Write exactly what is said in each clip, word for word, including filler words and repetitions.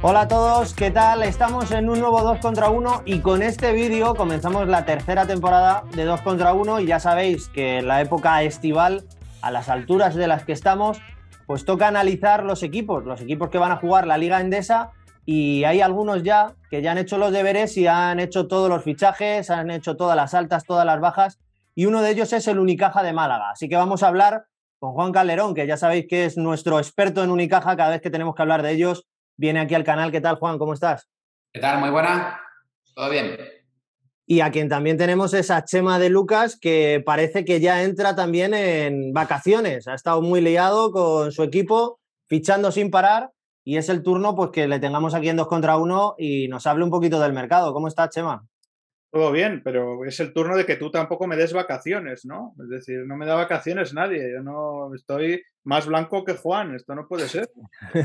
Hola a todos, ¿qué tal? Estamos en un nuevo dos contra uno y con este vídeo comenzamos la tercera temporada de dos contra uno y ya sabéis que en la época estival, a las alturas de las que estamos, pues toca analizar los equipos, los equipos que van a jugar la Liga Endesa, y hay algunos ya que ya han hecho los deberes y han hecho todos los fichajes, han hecho todas las altas, todas las bajas, y uno de ellos es el Unicaja de Málaga. Así que vamos a hablar con Juan Calderón, que ya sabéis que es nuestro experto en Unicaja. Cada vez que tenemos que hablar de ellos viene aquí al canal. ¿Qué tal, Juan? ¿Cómo estás? ¿Qué tal? Muy buena. ¿Todo bien? Y a quien también tenemos es a Chema de Lucas, que parece que ya entra también en vacaciones. Ha estado muy liado con su equipo, fichando sin parar, y es el turno pues que le tengamos aquí en dos contra uno y nos hable un poquito del mercado. ¿Cómo estás, Chema? Todo bien, pero es el turno de que tú tampoco me des vacaciones, ¿no? Es decir, no me da vacaciones nadie. Yo no estoy más blanco que Juan. Esto no puede ser.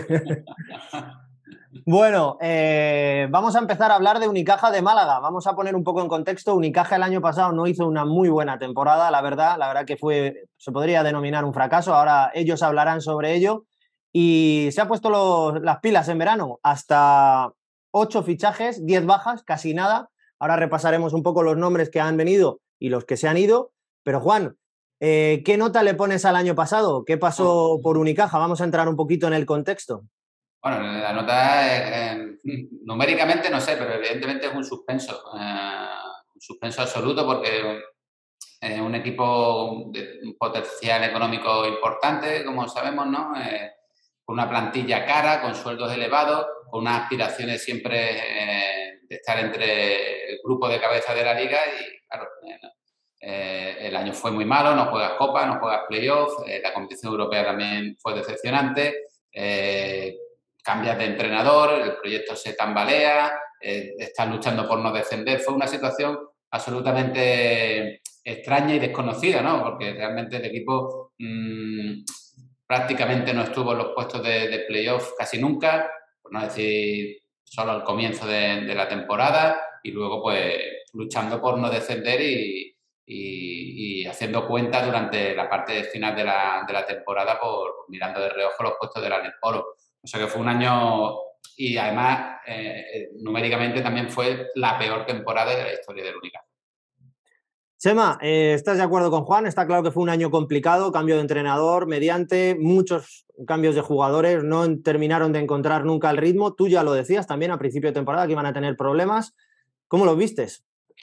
Bueno, eh, vamos a empezar a hablar de Unicaja de Málaga. Vamos a poner un poco en contexto. Unicaja el año pasado no hizo una muy buena temporada, la verdad. La verdad que fue, se podría denominar un fracaso. Ahora ellos hablarán sobre ello. Y se ha puesto los, las pilas en verano. Hasta ocho fichajes, diez bajas, casi nada. Ahora repasaremos un poco los nombres que han venido y los que se han ido. Pero Juan, eh, ¿qué nota le pones al año pasado? ¿Qué pasó por Unicaja? Vamos a entrar un poquito en el contexto. Bueno, la nota eh, eh, numéricamente no sé, pero evidentemente es un suspenso. Eh, un suspenso absoluto porque es eh, un equipo de un potencial económico importante, como sabemos, ¿no? Eh, con una plantilla cara, con sueldos elevados, con unas aspiraciones siempre eh, de estar entre el grupo de cabeza de la liga y, claro, eh, eh, el año fue muy malo, no juegas Copa, no juegas Playoff, eh, la competición europea también fue decepcionante, eh, cambias de entrenador, el proyecto se tambalea, eh, estás luchando por no descender. Fue una situación absolutamente extraña y desconocida, ¿no? Porque realmente el equipo mmm, prácticamente no estuvo en los puestos de, de playoff casi nunca, por no decir solo al comienzo de, de la temporada, y luego pues luchando por no descender y, y, y haciendo cuenta durante la parte final de la, de la temporada por mirando de reojo los puestos del Oro. O sea que fue un año, y además eh, numéricamente también fue la peor temporada de la historia del Unicaja. Chema, eh, ¿estás de acuerdo con Juan? Está claro que fue un año complicado, cambio de entrenador, mediante muchos cambios de jugadores, no terminaron de encontrar nunca el ritmo. Tú ya lo decías también a principio de temporada que iban a tener problemas. ¿Cómo lo vistes?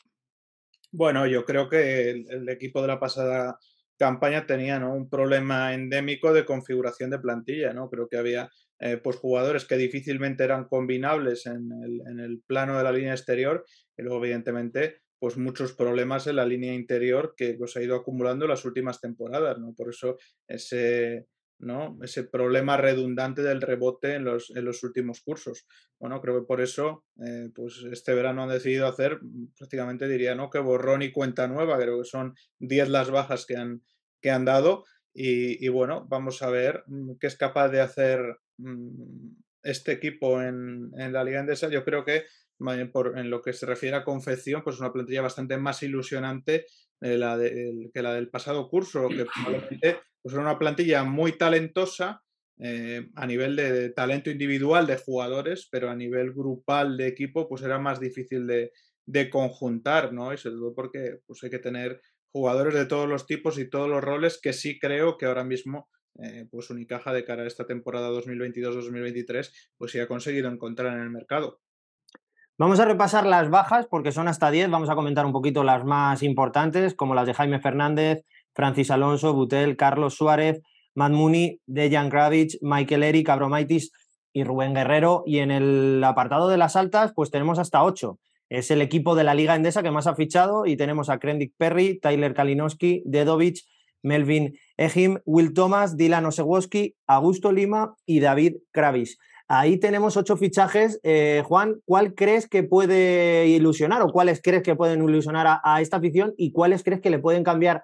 Bueno, yo creo que el, el equipo de la pasada campaña tenía, ¿no?, un problema endémico de configuración de plantilla, ¿no? Creo que había eh, pues jugadores que difícilmente eran combinables en el, en el plano de la línea exterior y luego evidentemente pues muchos problemas en la línea interior que pues, ha ido acumulando en las últimas temporadas, ¿no? Por eso ese, ¿no?, ese problema redundante del rebote en los, en los últimos cursos. Bueno, creo que por eso eh, pues este verano han decidido hacer, prácticamente diría, ¿no?, que borrón y cuenta nueva. Creo que son diez las bajas que han, que han dado y, y bueno, vamos a ver qué es capaz de hacer mmm, este equipo en, en la Liga Endesa. Yo creo que por, en lo que se refiere a confección, pues una plantilla bastante más ilusionante eh, la de, el, que la del pasado curso, que probablemente pues era una plantilla muy talentosa eh, a nivel de, de talento individual de jugadores, pero a nivel grupal de equipo pues era más difícil de, de conjuntar, ¿no? Y sobre todo porque pues hay que tener jugadores de todos los tipos y todos los roles, que sí creo que ahora mismo eh, pues Unicaja de cara a esta temporada dos mil veintidós dos mil veintitrés pues sí ha conseguido encontrar en el mercado. Vamos a repasar las bajas porque son hasta diez. Vamos a comentar un poquito las más importantes, como las de Jaime Fernández, Francis Alonso, Butel, Carlos Suárez, Matt Mooney, Dejan Kravic, Michael Eric, Abromaitis y Rubén Guerrero. Y en el apartado de las altas, pues tenemos hasta ocho. Es el equipo de la Liga Endesa que más ha fichado y tenemos a Krendic Perry, Tyler Kalinowski, Dedovic, Melvin Ejim, Will Thomas, Dylan Osewoski, Augusto Lima y David Kravis. Ahí tenemos ocho fichajes. Eh, Juan, ¿cuál crees que puede ilusionar o cuáles crees que pueden ilusionar a, a esta afición y cuáles crees que le pueden cambiar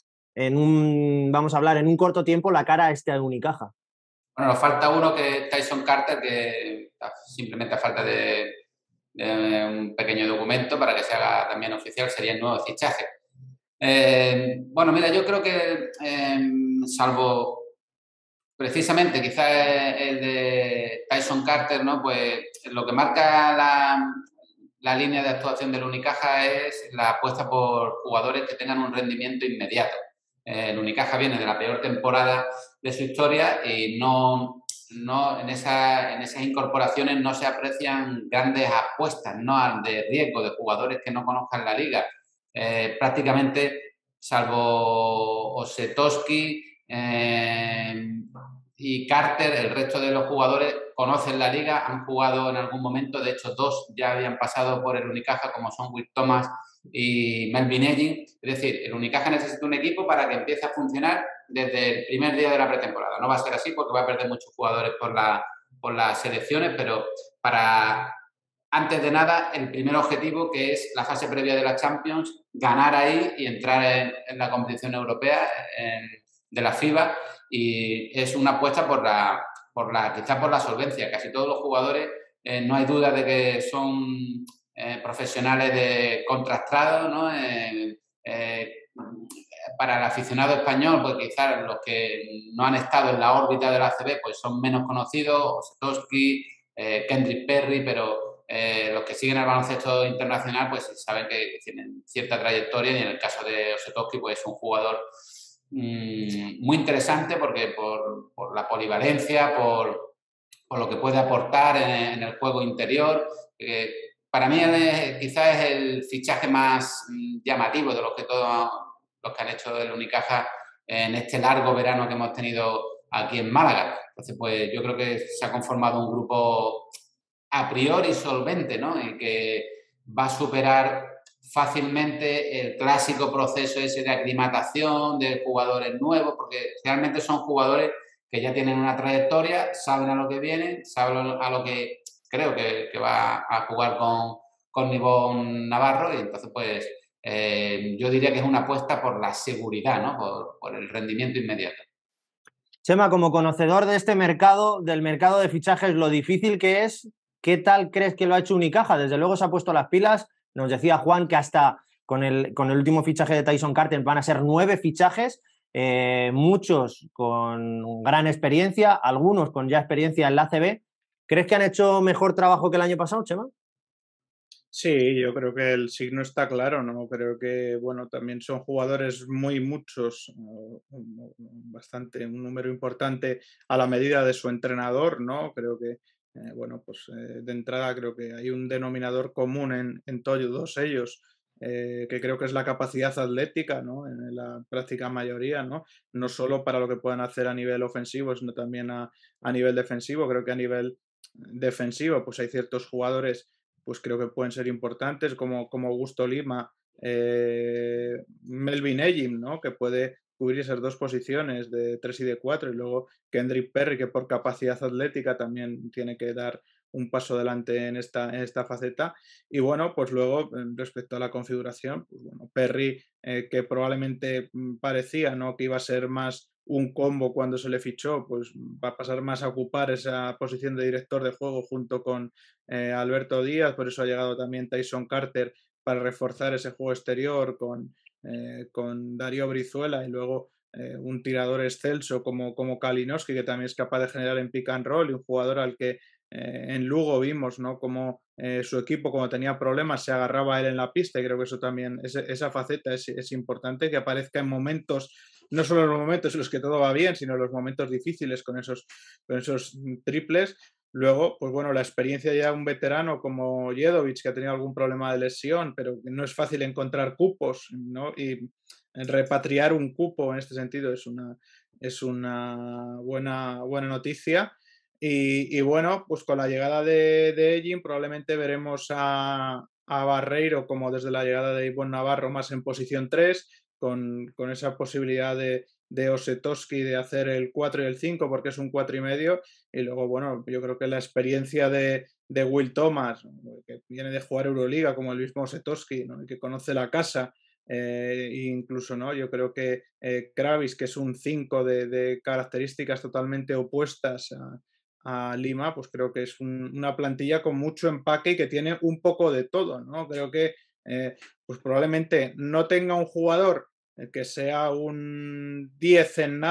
en un, vamos a hablar, en un corto tiempo la cara a este Unicaja? Bueno, nos falta uno que es Tyson Carter, que simplemente a falta de, de un pequeño documento para que se haga también oficial, sería el nuevo fichaje. Eh, bueno, mira, yo creo que eh, salvo precisamente, quizás el de Tyson Carter, ¿no? Pues lo que marca la, la línea de actuación del Unicaja es la apuesta por jugadores que tengan un rendimiento inmediato. Eh, el Unicaja viene de la peor temporada de su historia y no, no en, esa, en esas incorporaciones no se aprecian grandes apuestas, ¿no? De riesgo de jugadores que no conozcan la liga. Eh, prácticamente, salvo Osetowski, eh, y Carter, el resto de los jugadores conocen la liga, han jugado en algún momento, de hecho dos ya habían pasado por el Unicaja, como son Will Thomas y Melvin Ejim. Es decir, el Unicaja necesita un equipo para que empiece a funcionar desde el primer día de la pretemporada. No va a ser así porque va a perder muchos jugadores por, la, por las selecciones, pero para, antes de nada, el primer objetivo, que es la fase previa de la Champions, ganar ahí y entrar en, en la competición europea en, de la FIBA, y es una apuesta por la, por la, quizás por la solvencia. Casi todos los jugadores, eh, no hay duda de que son eh, profesionales de contrastados, ¿no? Eh, eh, para el aficionado español, pues quizás los que no han estado en la órbita de la A C B pues son menos conocidos, Osetowski, eh, Kendrick Perry, pero eh, los que siguen el baloncesto internacional pues saben que tienen cierta trayectoria, y en el caso de Osetowski pues es un jugador muy interesante porque por, por la polivalencia, por, por lo que puede aportar en, en el juego interior. Eh, para mí es, quizás es el fichaje más llamativo de los que todos los que han hecho el Unicaja en este largo verano que hemos tenido aquí en Málaga. Entonces, pues yo creo que se ha conformado un grupo a priori solvente, ¿no? Y que va a superar fácilmente el clásico proceso ese de aclimatación de jugadores nuevos, porque realmente son jugadores que ya tienen una trayectoria, saben a lo que vienen, saben a lo que creo que, que va a jugar con, con Nibón Navarro, y entonces pues eh, yo diría que es una apuesta por la seguridad, ¿no? Por, por el rendimiento inmediato. Chema, como conocedor de este mercado, del mercado de fichajes, lo difícil que es, ¿qué tal crees que lo ha hecho Unicaja? Desde luego se ha puesto las pilas. Nos decía Juan que hasta con el, con el último fichaje de Tyson Carter van a ser nueve fichajes, eh, muchos con gran experiencia, algunos con ya experiencia en la A C B. ¿Crees que han hecho mejor trabajo que el año pasado, Chema? Sí, yo creo que el signo está claro, ¿no? Creo que, bueno, también son jugadores muy muchos, bastante, un número importante a la medida de su entrenador, ¿no? Creo que, eh, bueno, pues eh, de entrada creo que hay un denominador común en, en todos ellos, eh, que creo que es la capacidad atlética, ¿no? En la práctica mayoría, ¿no? No solo para lo que puedan hacer a nivel ofensivo, sino también a, a nivel defensivo. Creo que a nivel defensivo, pues hay ciertos jugadores pues creo que pueden ser importantes, como, como Augusto Lima, eh, Melvin Ejim, ¿no? Que puede cubrir esas dos posiciones de tres y de cuatro, y luego Kendrick Perry, que por capacidad atlética también tiene que dar un paso adelante en esta, en esta faceta. Y bueno, pues luego, respecto a la configuración, pues bueno, Perry, eh, que probablemente parecía, ¿no? Que iba a ser más un combo cuando se le fichó, pues va a pasar más a ocupar esa posición de director de juego junto con eh, Alberto Díaz. Por eso ha llegado también Tyson Carter para reforzar ese juego exterior con, eh, con Darío Brizuela, y luego eh, un tirador excelso como, como Kalinowski, que también es capaz de generar en pick and roll, y un jugador al que eh, en Lugo vimos, ¿no? Como eh, su equipo, cuando tenía problemas, se agarraba a él en la pista, y creo que eso también, ese, esa faceta es, es importante, que aparezca en momentos, no solo en los momentos en los que todo va bien, sino en los momentos difíciles con esos, con esos triples. Luego, pues bueno, la experiencia ya de un veterano como Jedovic, que ha tenido algún problema de lesión, pero no es fácil encontrar cupos, ¿no? Y repatriar un cupo en este sentido es una, es una buena, buena noticia. Y, y bueno, pues con la llegada de, de Ejim probablemente veremos a, a Barreiro, como desde la llegada de Ivonne Navarro, más en posición tres, con, con esa posibilidad de, de Osetowski de hacer el cuatro y el cinco, porque es un cuatro y medio. Y luego, bueno, yo creo que la experiencia de, de Will Thomas, que viene de jugar Euroliga como el mismo Osetowski, ¿no? Y que conoce la casa, eh, incluso, ¿no? Yo creo que eh, Kravis, que es un cinco de, de características totalmente opuestas a, a Lima, pues creo que es un, una plantilla con mucho empaque y que tiene un poco de todo, ¿no? Creo que eh, pues probablemente no tenga un jugador que sea un diez en nada,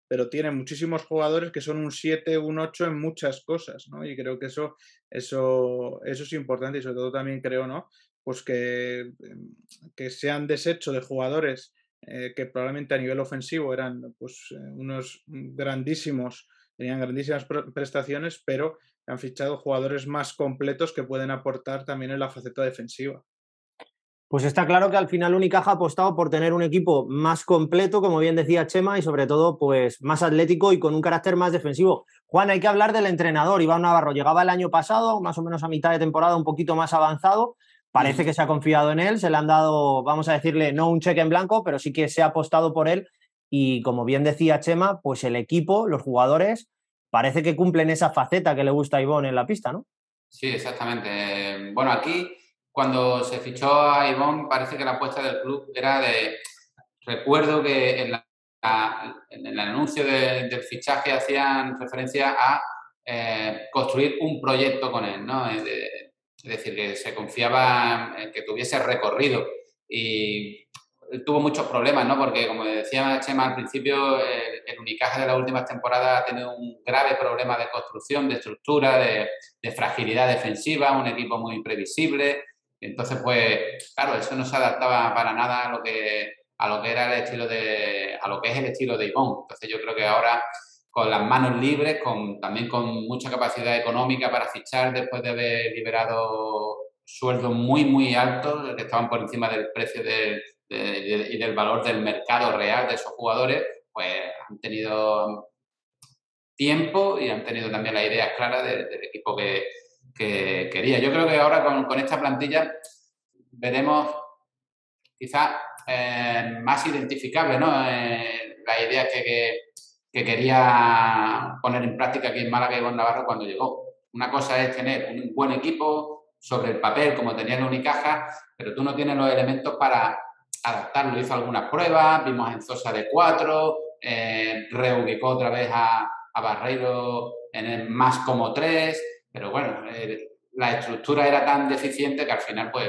pero tiene muchísimos jugadores que son un siete, un ocho en muchas cosas, ¿no? Y creo que eso, eso, eso es importante y sobre todo también creo, ¿no? Pues que, que se han deshecho de jugadores eh, que probablemente a nivel ofensivo eran pues, eh, unos grandísimos, tenían grandísimas prestaciones, pero han fichado jugadores más completos que pueden aportar también en la faceta defensiva. Pues está claro que al final Unicaja ha apostado por tener un equipo más completo, como bien decía Chema, y sobre todo pues más atlético y con un carácter más defensivo. Juan, hay que hablar del entrenador, Iván Navarro. Llegaba el año pasado, más o menos a mitad de temporada, un poquito más avanzado. Parece que se ha confiado en él, se le han dado, vamos a decirle, no un cheque en blanco, pero sí que se ha apostado por él. Y como bien decía Chema, pues el equipo, los jugadores, parece que cumplen esa faceta que le gusta a Ivonne en la pista, ¿no? Sí, exactamente. Bueno, aquí cuando se fichó a Ivonne parece que la apuesta del club era de... Recuerdo que en, la, en el anuncio de, del fichaje hacían referencia a eh, construir un proyecto con él, ¿no? Es, de, es decir, que se confiaba en que tuviese recorrido y tuvo muchos problemas, ¿no? Porque, como decía Chema al principio, el, el Unicaja de las últimas temporadas ha tenido un grave problema de construcción, de estructura, de, de fragilidad defensiva, un equipo muy previsible. Entonces, pues, claro, eso no se adaptaba para nada a lo que, a lo que era el estilo de, a lo que es el estilo de Ivonne. Entonces, yo creo que ahora, con las manos libres, con, también con mucha capacidad económica para fichar después de haber liberado sueldos muy, muy altos, que estaban por encima del precio de, de, de, y del valor del mercado real de esos jugadores, pues han tenido tiempo y han tenido también las ideas claras del, del equipo que, que quería. Yo creo que ahora con, con esta plantilla veremos quizás eh, más identificable, ¿no? Eh, las ideas que, que, que quería poner en práctica aquí en Málaga y Ivonne Navarro cuando llegó. Una cosa es tener un buen equipo sobre el papel, como tenía en Unicaja, pero tú no tienes los elementos para adaptarlo. Hizo algunas pruebas, vimos a Enzosa de cuatro, eh, reubicó otra vez a, a Barreiro en el más como tres, pero bueno, eh, la estructura era tan deficiente que al final, pues,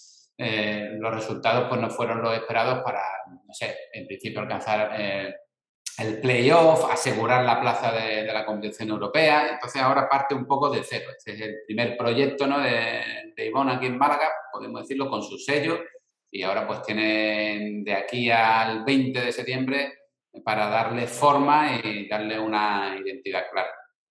eh, los resultados pues no fueron los esperados para, no sé, en principio alcanzar eh, el playoff, asegurar la plaza de, de la competición europea. Entonces ahora parte un poco de cero. Este es el primer proyecto, ¿no?, de, de Ivonne aquí en Málaga, podemos decirlo, con su sello, y ahora pues tienen de aquí al veinte de septiembre para darle forma y darle una identidad clara.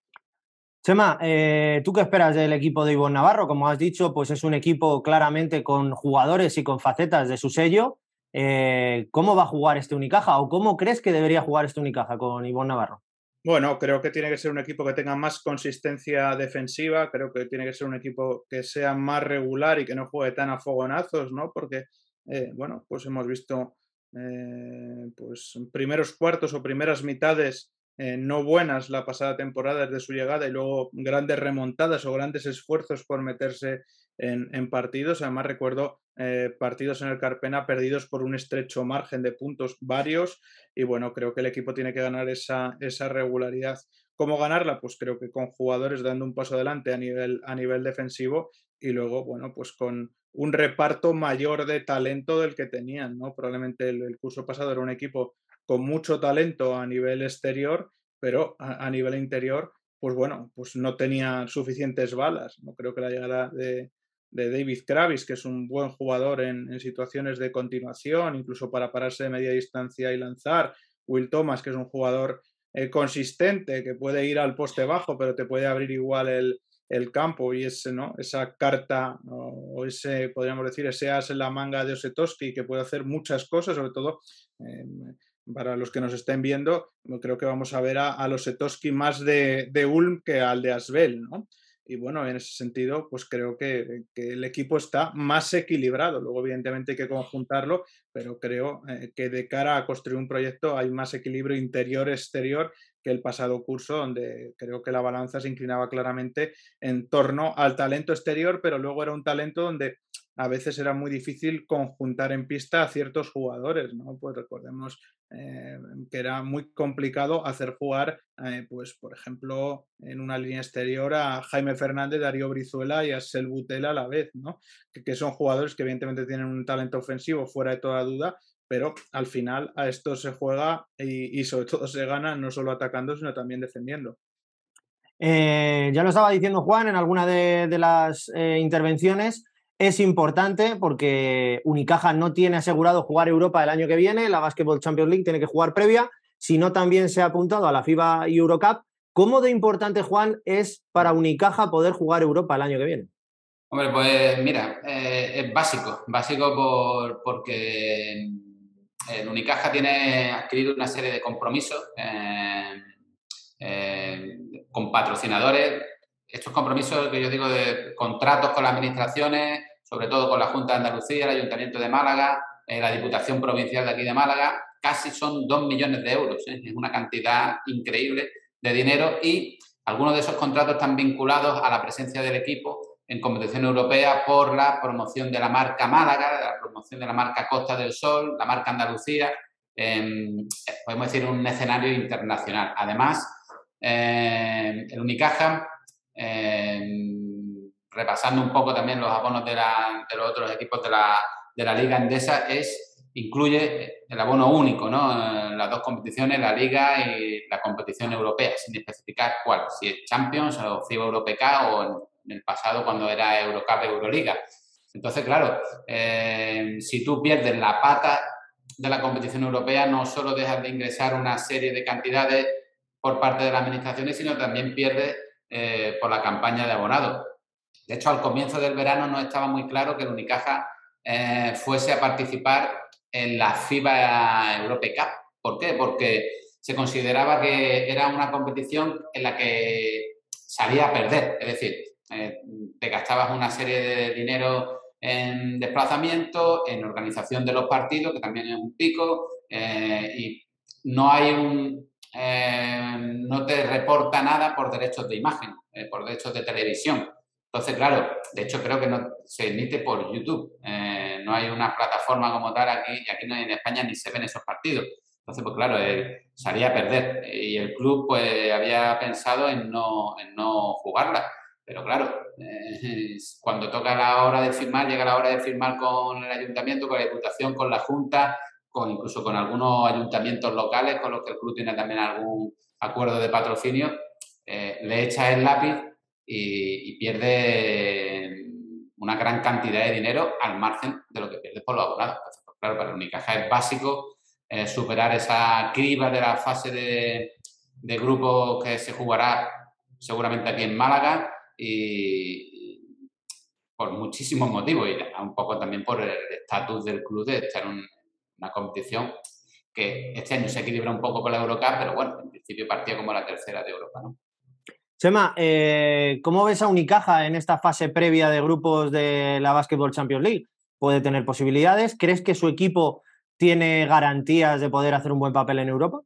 Chema, eh, ¿tú qué esperas del equipo de Ivonne Navarro? Como has dicho, pues es un equipo claramente con jugadores y con facetas de su sello. Eh, ¿Cómo va a jugar este Unicaja o cómo crees que debería jugar este Unicaja con Ivonne Navarro? Bueno, creo que tiene que ser un equipo que tenga más consistencia defensiva, creo que tiene que ser un equipo que sea más regular y que no juegue tan a fogonazos, ¿no? Porque, eh, bueno, pues hemos visto eh, pues primeros cuartos o primeras mitades eh, no buenas la pasada temporada desde su llegada y luego grandes remontadas o grandes esfuerzos por meterse en, en partidos. Además recuerdo eh, partidos en el Carpena perdidos por un estrecho margen de puntos varios y bueno, creo que el equipo tiene que ganar esa, esa regularidad. ¿Cómo ganarla? Pues creo que con jugadores dando un paso adelante a nivel, a nivel defensivo y luego, bueno, pues con un reparto mayor de talento del que tenían, ¿no? Probablemente el, el curso pasado era un equipo con mucho talento a nivel exterior, pero a, a nivel interior, pues bueno, pues no tenía suficientes balas. No creo que la llegada de, de David Kravis, que es un buen jugador en, en, situaciones de continuación, incluso para pararse de media distancia y lanzar. Will Thomas, que es un jugador eh, consistente, que puede ir al poste bajo, pero te puede abrir igual el, el campo y ese, ¿no? esa carta o ese, podríamos decir, ese as en la manga de Osetowski que puede hacer muchas cosas, sobre todo eh, para los que nos estén viendo, creo que vamos a ver a, a Osetowski más de, de Ulm que al de Asbel, ¿no? Y bueno, en ese sentido, pues creo que, que, el equipo está más equilibrado. Luego, evidentemente, hay que conjuntarlo, pero creo eh, que de cara a construir un proyecto hay más equilibrio interior-exterior que el pasado curso, donde creo que la balanza se inclinaba claramente en torno al talento exterior, pero luego era un talento donde a veces era muy difícil conjuntar en pista a ciertos jugadores, ¿no? Pues recordemos eh, que era muy complicado hacer jugar, eh, pues por ejemplo, en una línea exterior a Jaime Fernández, Darío Brizuela y a Sel Butela a la vez, ¿no? Que, que son jugadores que evidentemente tienen un talento ofensivo fuera de toda duda, pero al final a esto se juega y, y sobre todo se gana no solo atacando, sino también defendiendo. Eh, ya lo estaba diciendo Juan en alguna de, de las eh, intervenciones, es importante porque Unicaja no tiene asegurado jugar Europa el año que viene, la Basketball Champions League tiene que jugar previa, sino también se ha apuntado a la FIBA Eurocup. ¿Cómo de importante, Juan, es para Unicaja poder jugar Europa el año que viene? Hombre, pues mira, eh, es básico, básico por, porque el Unicaja tiene adquirido una serie de compromisos eh, eh, con patrocinadores. Estos compromisos que yo digo de contratos con las administraciones, sobre todo con la Junta de Andalucía, el Ayuntamiento de Málaga, eh, la Diputación Provincial de aquí de Málaga, casi son dos millones de euros. ¿eh? Es una cantidad increíble de dinero y algunos de esos contratos están vinculados a la presencia del equipo en competición europea por la promoción de la marca Málaga, de la promoción de la marca Costa del Sol, la marca Andalucía, eh, podemos decir un escenario internacional. Además, eh, el Unicaja, eh, repasando un poco también los abonos de, la, de los otros equipos de la, de la Liga Endesa, es, incluye el abono único, ¿no? Las dos competiciones, la Liga y la competición europea, sin especificar cuál, si es Champions o FIBA Europeca o en, en el pasado cuando era Eurocup, Euroliga. Entonces, claro, eh, si tú pierdes la pata de la competición europea, no solo dejas de ingresar una serie de cantidades por parte de las administraciones, sino también pierdes eh, por la campaña de abonado. De hecho, al comienzo del verano no estaba muy claro que el Unicaja eh, fuese a participar en la FIBA Europecup. ¿Por qué? Porque se consideraba que era una competición en la que salía a perder. Es decir, eh, te gastabas una serie de dinero en desplazamiento, en organización de los partidos, que también es un pico, eh, y no hay un... Eh, no te reporta nada por derechos de imagen, eh, por derechos de televisión. Entonces, claro, de hecho creo que no se emite por YouTube. Eh, no hay una plataforma como tal aquí, y aquí en España ni se ven esos partidos. Entonces, pues claro, eh, salía a perder. Y el club pues había pensado en no, en no jugarla. Pero claro, eh, cuando toca la hora de firmar, llega la hora de firmar con el ayuntamiento, con la diputación, con la junta, con incluso con algunos ayuntamientos locales con los que el club tiene también algún acuerdo de patrocinio, eh, le echa el lápiz y, y pierde una gran cantidad de dinero al margen de lo que pierde por los abonados. Entonces, pues, claro, para el Unicaja es básico eh, superar esa criba de la fase de, de grupos que se jugará seguramente aquí en Málaga y, y por muchísimos motivos y un poco también por el estatus del club de estar en un, una competición que este año se equilibra un poco con la Eurocup, pero bueno, en principio partía como la tercera de Europa, ¿no? Chema, eh, ¿cómo ves a Unicaja en esta fase previa de grupos de la Basketball Champions League? ¿Puede tener posibilidades? ¿Crees que su equipo tiene garantías de poder hacer un buen papel en Europa?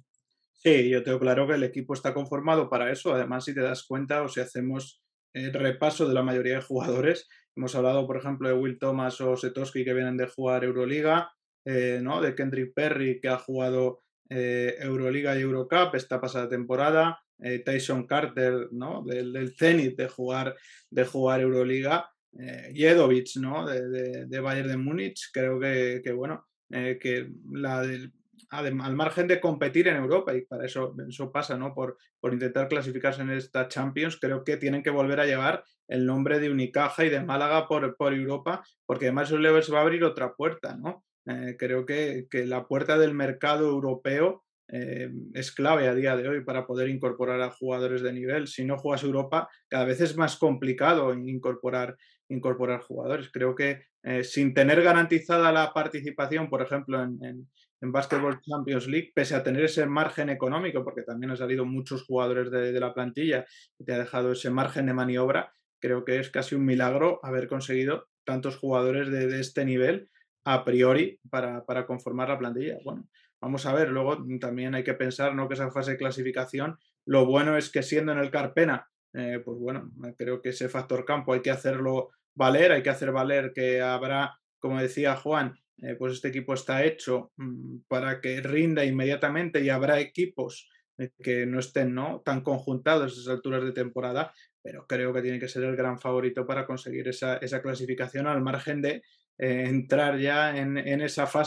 Sí, yo tengo claro que el equipo está conformado para eso. Además, si te das cuenta o si hacemos el repaso de la mayoría de jugadores, hemos hablado, por ejemplo, de Will Thomas o Setoski que vienen de jugar Euroliga, eh, ¿no? De Kendrick Perry que ha jugado eh, Euroliga y Eurocup esta pasada temporada, eh, Tyson Carter, ¿no? Del, del Zenit de jugar, de jugar Euroliga, eh, Jedovic, ¿no? De, de, de Bayern de Múnich. Creo que, que bueno, eh, que la del al margen de competir en Europa, y para eso, eso pasa, ¿no? Por, por intentar clasificarse en esta Champions, creo que tienen que volver a llevar el nombre de Unicaja y de Málaga por, por Europa, porque además eso les va a abrir otra puerta, ¿no? Eh, creo que, que la puerta del mercado europeo eh, es clave a día de hoy para poder incorporar a jugadores de nivel. Si no juegas Europa, cada vez es más complicado incorporar, incorporar jugadores. Creo que eh, sin tener garantizada la participación, por ejemplo, en, en en Basketball Champions League, pese a tener ese margen económico, porque también han salido muchos jugadores de, de la plantilla y te ha dejado ese margen de maniobra, creo que es casi un milagro haber conseguido tantos jugadores de, de este nivel a priori para, para conformar la plantilla. Bueno, vamos a ver, luego también hay que pensar, ¿no?, que esa fase de clasificación, lo bueno es que siendo en el Carpena, eh, pues bueno, creo que ese factor campo hay que hacerlo valer, hay que hacer valer que habrá, como decía Juan, Eh, pues este equipo está hecho mmm, para que rinda inmediatamente y habrá equipos eh, que no estén, ¿no?, tan conjuntados a esas alturas de temporada, pero creo que tiene que ser el gran favorito para conseguir esa, esa clasificación al margen de eh, entrar ya en, en esa fase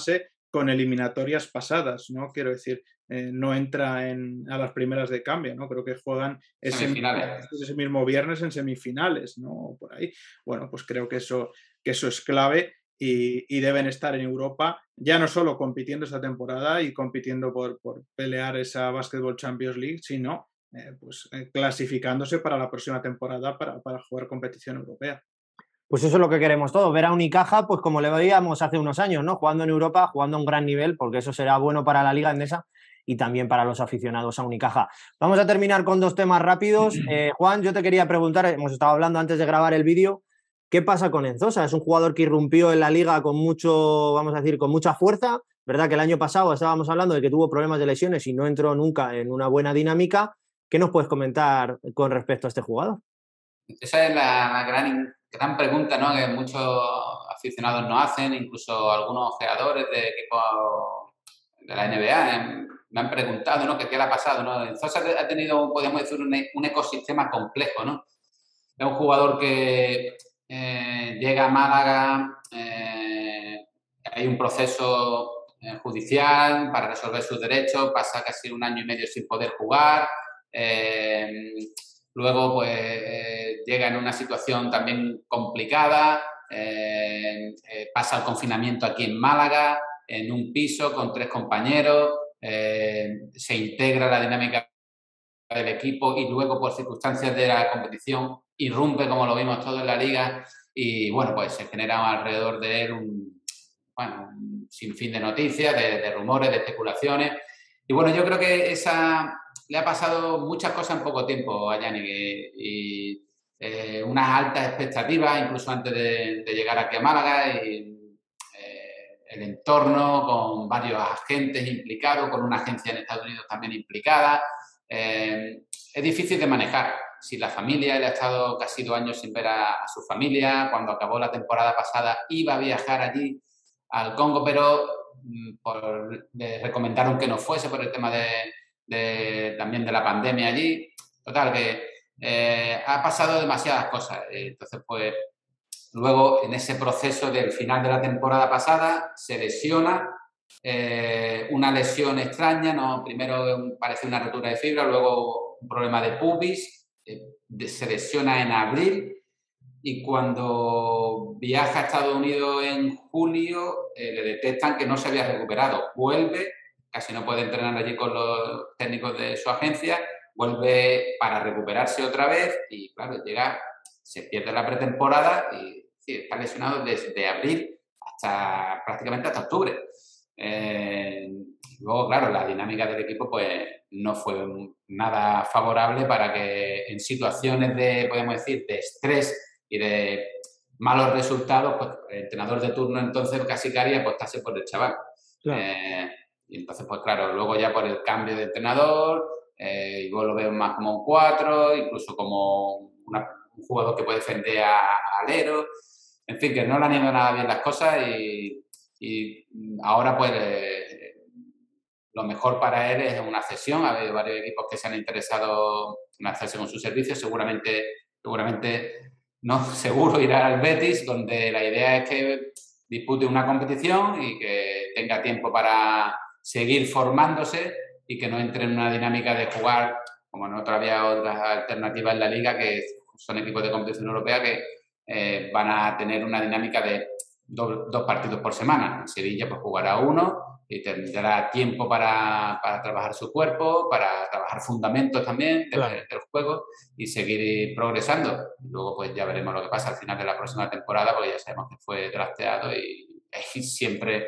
con eliminatorias pasadas, ¿no? Quiero decir, eh, no entra en, a las primeras de cambio, ¿no? Creo que juegan ese mismo, ese mismo viernes en semifinales, ¿no? Por ahí. Bueno, pues creo que eso, que eso es clave y, y deben estar en Europa, ya no solo compitiendo esta temporada y compitiendo por, por pelear esa Basketball Champions League, sino eh, pues, eh, clasificándose para la próxima temporada para, para jugar competición europea. Pues eso es lo que queremos todos, ver a Unicaja, pues como le veíamos hace unos años, ¿no? Jugando en Europa, jugando a un gran nivel, porque eso será bueno para la Liga Endesa y también para los aficionados a Unicaja. Vamos a terminar con dos temas rápidos. Eh, Juan, yo te quería preguntar, hemos estado hablando antes de grabar el vídeo, ¿qué pasa con Enzosa? Es un jugador que irrumpió en la Liga con mucho, vamos a decir, con mucha fuerza, ¿verdad? Que el año pasado estábamos hablando de que tuvo problemas de lesiones y no entró nunca en una buena dinámica. ¿Qué nos puedes comentar con respecto a este jugador? Esa es la, la gran, gran pregunta, ¿no? Que muchos aficionados nos hacen, incluso algunos creadores de equipos de la N B A me han preguntado, ¿no? Que qué le ha pasado, ¿no? Enzosa ha tenido, podemos decir, un, un ecosistema complejo, ¿no? Es un jugador que eh, llega a Málaga, eh, hay un proceso eh, judicial para resolver sus derechos, pasa casi un año y medio sin poder jugar. Eh, luego, pues, eh, llega en una situación también complicada, eh, eh, pasa el confinamiento aquí en Málaga, en un piso con tres compañeros, eh, se integra la dinámica del equipo y luego, por circunstancias de la competición, irrumpe, como lo vimos todos en la liga, y bueno, pues se genera alrededor de él un, bueno, un sinfín de noticias, de, de rumores, de especulaciones. Y bueno, yo creo que esa le ha pasado muchas cosas en poco tiempo a Yannick y, y eh, unas altas expectativas, incluso antes de, de llegar aquí a Málaga, y eh, el entorno con varios agentes implicados, con una agencia en Estados Unidos también implicada. Eh, es difícil de manejar. Si la familia, él ha estado casi dos años sin ver a, a su familia, cuando acabó la temporada pasada iba a viajar allí al Congo, pero por, le recomendaron que no fuese por el tema de, de también de la pandemia allí. Total, que eh, ha pasado demasiadas cosas. Entonces, pues, luego en ese proceso del final de la temporada pasada se lesiona, eh, una lesión extraña, ¿no? Primero parece una rotura de fibra, luego un problema de pubis, eh, se lesiona en abril. Y cuando viaja a Estados Unidos en julio, eh, le detectan que no se había recuperado. Vuelve, casi no puede entrenar allí con los técnicos de su agencia, vuelve para recuperarse otra vez y, claro, llega, se pierde la pretemporada y sí, está lesionado desde abril hasta prácticamente hasta octubre. Eh, luego, claro, la dinámica del equipo pues no fue nada favorable para que en situaciones de, podemos decir, de estrés y de malos resultados, pues el entrenador de turno entonces casi que haría apostarse por el chaval. Claro. Eh, y entonces, pues claro, luego ya por el cambio de entrenador, eh, igual lo veo más como un cuatro, incluso como una, un jugador que puede defender a, a alero. En fin, que no le han ido nada bien las cosas y, y ahora pues eh, lo mejor para él es una cesión. Ha habido varios equipos que se han interesado en hacerse con sus servicios, seguramente, seguramente no, seguro irá al Betis, donde la idea es que dispute una competición y que tenga tiempo para seguir formándose y que no entre en una dinámica de jugar, como no había otras alternativas en la liga, que son equipos de competición europea que eh, van a tener una dinámica de dos, dos partidos por semana. En Sevilla pues jugará uno y tendrá tiempo para, para trabajar su cuerpo, para trabajar fundamentos también del, claro. del juego y seguir progresando. Luego pues ya veremos lo que pasa al final de la próxima temporada, porque ya sabemos que fue drafteado y hay siempre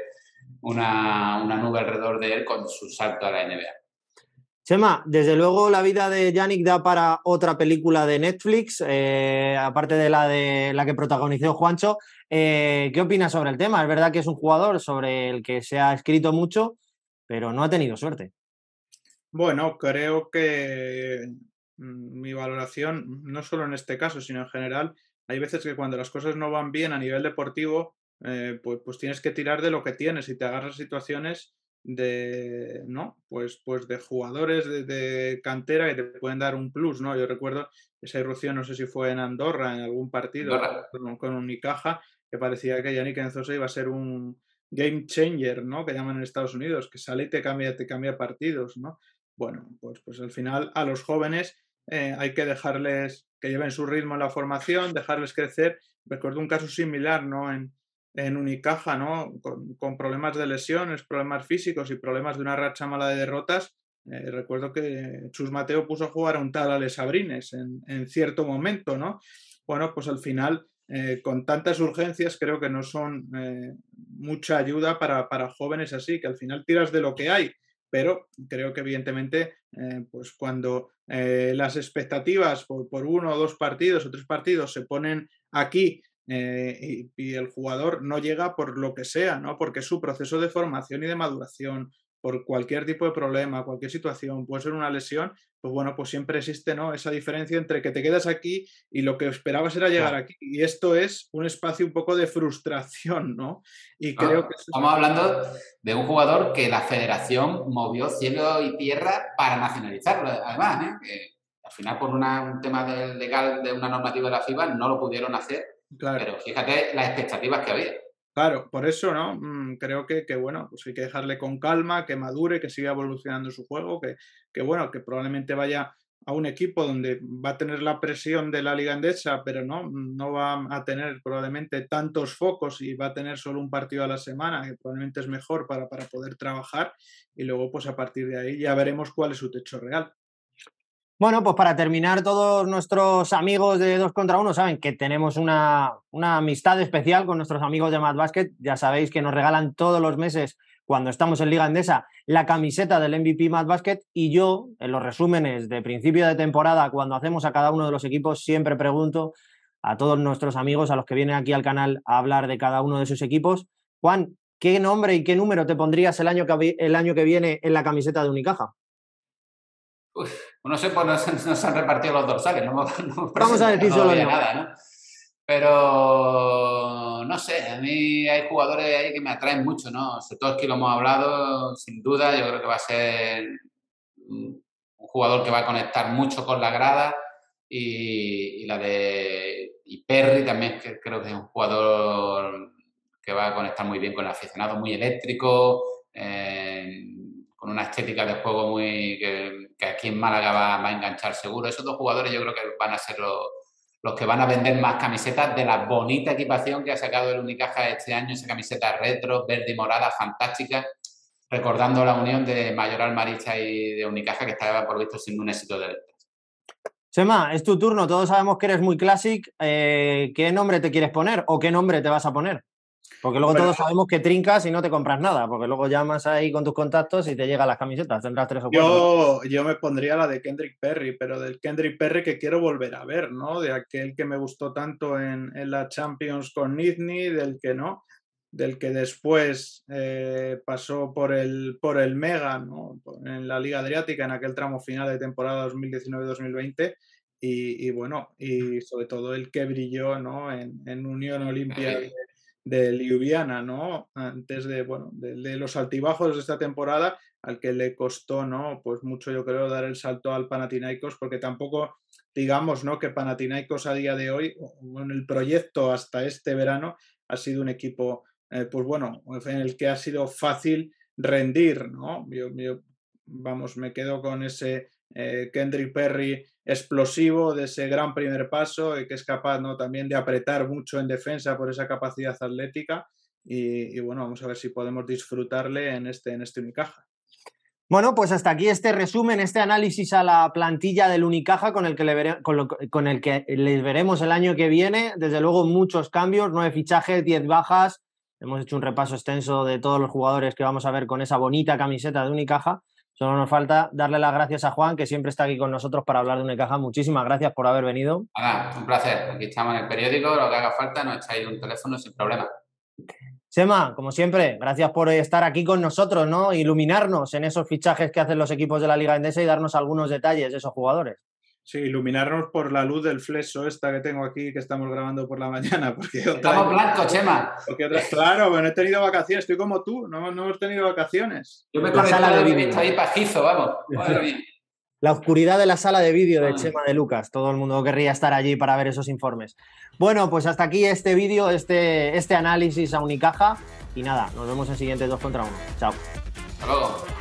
una, una nube alrededor de él con su salto a la N B A. Chema, desde luego la vida de Yannick da para otra película de Netflix, eh, aparte de la de la que protagonizó Juancho. Eh, ¿Qué opinas sobre el tema? Es verdad que es un jugador sobre el que se ha escrito mucho, pero no ha tenido suerte. Bueno, creo que mi valoración, no solo en este caso, sino en general, hay veces que cuando las cosas no van bien a nivel deportivo, eh, pues, pues tienes que tirar de lo que tienes y te agarras a situaciones de, ¿no? Pues, pues de jugadores de, de cantera que te pueden dar un plus, ¿no? Yo recuerdo esa irrupción, no sé si fue en Andorra, en algún partido con, con Unicaja, que parecía que Yannick Enzosa iba a ser un, game changer, ¿no? Que llaman en Estados Unidos, que sale y te cambia, te cambia partidos, ¿no? Bueno, pues, pues al final a los jóvenes eh, hay que dejarles que lleven su ritmo en la formación, dejarles crecer. Recuerdo un caso similar, ¿no? En, en Unicaja, ¿no? Con, con problemas de lesiones, problemas físicos y problemas de una racha mala de derrotas. Eh, recuerdo que Chus Mateo puso a jugar a un tal Alex Abrines en, en cierto momento, ¿no? Bueno, pues al final, eh, con tantas urgencias, creo que no son eh, mucha ayuda para, para jóvenes así, que al final tiras de lo que hay, pero creo que evidentemente, eh, pues cuando eh, las expectativas por, por uno o dos partidos o tres partidos se ponen aquí eh, y, y el jugador no llega por lo que sea, ¿no? Porque es su proceso de formación y de maduración, por cualquier tipo de problema, cualquier situación, puede ser una lesión, pues bueno, pues siempre existe, ¿no? Esa diferencia entre que te quedas aquí y lo que esperabas era llegar Claro. aquí. Y esto es un espacio un poco de frustración, ¿no? Y No, creo que eso estamos hablando de un jugador que la federación movió cielo y tierra para nacionalizarlo, además, ¿eh? Que al final por una, un tema de, legal de una normativa de la FIBA no lo pudieron hacer, claro. pero fíjate las expectativas que había. Claro, por eso, ¿no? Mm, creo que, que, bueno, pues hay que dejarle con calma, que madure, que siga evolucionando su juego, que, que, bueno, que probablemente vaya a un equipo donde va a tener la presión de la Liga Endesa, pero no, no va a tener probablemente tantos focos y va a tener solo un partido a la semana, que probablemente es mejor para, para poder trabajar y luego, pues a partir de ahí ya veremos cuál es su techo real. Bueno, pues para terminar, todos nuestros amigos de dos contra uno saben que tenemos una, una amistad especial con nuestros amigos de Mad Basket. Ya sabéis que nos regalan todos los meses, cuando estamos en Liga Endesa, la camiseta del M V P Mad Basket, y yo, en los resúmenes de principio de temporada, cuando hacemos a cada uno de los equipos, siempre pregunto a todos nuestros amigos, a los que vienen aquí al canal a hablar de cada uno de sus equipos: Juan, ¿qué nombre y qué número te pondrías el año que, el año que viene en la camiseta de Unicaja? Uf, no sé, pues no, no se han repartido los dorsales, no hemos, no hemos Vamos a decir presentado solo el todavía nombre. nada, ¿no? Pero no sé, a mí hay jugadores ahí que me atraen mucho, ¿no? Setoski lo hemos hablado, sin duda, yo creo que va a ser un jugador que va a conectar mucho con la grada, y, y la de y Perry también, que creo que es un jugador que va a conectar muy bien con el aficionado, muy eléctrico, eh, con una estética de juego muy que, que aquí en Málaga va, va a enganchar seguro. Esos dos jugadores yo creo que van a ser los, los que van a vender más camisetas de la bonita equipación que ha sacado el Unicaja este año, esa camiseta retro, verde y morada, fantástica, recordando la unión de Mayoral Marista y de Unicaja, que estaba por visto siendo un éxito de ventas. Chema, es tu turno, todos sabemos que eres muy classic. Eh, ¿qué nombre te quieres poner o qué nombre te vas a poner? Porque luego bueno, todos sabemos que trincas y no te compras nada, porque luego llamas ahí con tus contactos y te llegan las camisetas, tendrás tres o cuatro. Yo, yo me pondría la de Kendrick Perry, pero del Kendrick Perry que quiero volver a ver, ¿no? De aquel que me gustó tanto en, en la Champions con Nittany, del que no, del que después eh, pasó por el, por el Mega, ¿no? En la Liga Adriática, en aquel tramo final de temporada dos mil diecinueve dos mil veinte. Y, y bueno, y sobre todo el que brilló, ¿no? En, en Unión Olimpia de, de Ljubljana, ¿no? Antes de, bueno, de, de los altibajos de esta temporada, al que le costó, ¿no? Pues mucho, yo creo, dar el salto al Panathinaikos, porque tampoco, digamos, ¿no? Que Panathinaikos a día de hoy, en el proyecto hasta este verano, ha sido un equipo, eh, pues bueno, en el que ha sido fácil rendir, ¿no? Yo, yo vamos, me quedo con ese eh, Kendrick Perry explosivo, de ese gran primer paso, y que es capaz, ¿no? También de apretar mucho en defensa por esa capacidad atlética. Y, y bueno, vamos a ver si podemos disfrutarle en este, en este Unicaja. Bueno, pues hasta aquí este resumen, este análisis a la plantilla del Unicaja, con el que, le vere, con, lo, con el que les veremos el año que viene. Desde luego, muchos cambios, nueve fichajes, diez bajas. Hemos hecho un repaso extenso de todos los jugadores que vamos a ver con esa bonita camiseta de Unicaja. Solo nos falta darle las gracias a Juan, que siempre está aquí con nosotros para hablar de Unicaja. Muchísimas gracias por haber venido. Nada, un placer. Aquí estamos en el periódico, lo que haga falta, nos echáis un teléfono sin problema. Chema, como siempre, gracias por estar aquí con nosotros, ¿no? Iluminarnos en esos fichajes que hacen los equipos de la Liga Endesa y darnos algunos detalles de esos jugadores. Sí, iluminarnos por la luz del fleso esta que tengo aquí, que estamos grabando por la mañana. Porque Estamos blancos, Chema. Porque otra... Claro, pero no he tenido vacaciones, estoy como tú, no, no hemos tenido vacaciones. Yo me he conectado y he visto ahí pajizo, vamos. Madre mía. La oscuridad de la sala de vídeo de Ah. Chema de Lucas. Todo el mundo querría estar allí para ver esos informes. Bueno, pues hasta aquí este vídeo, este, este análisis a Unicaja. Y nada, nos vemos en siguientes dos contra uno. Chao. Hasta luego.